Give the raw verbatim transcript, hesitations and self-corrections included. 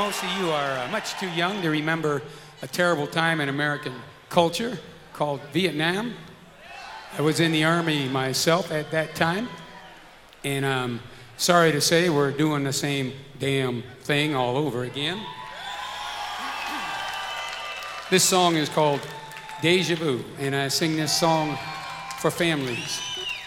most of you are uh, much too young to remember a terrible time in American culture called Vietnam. I was in the Army myself at that time, and um, sorry to say we're doing the same damn thing all over again. This song is called Deja Vu, and I sing this song for families.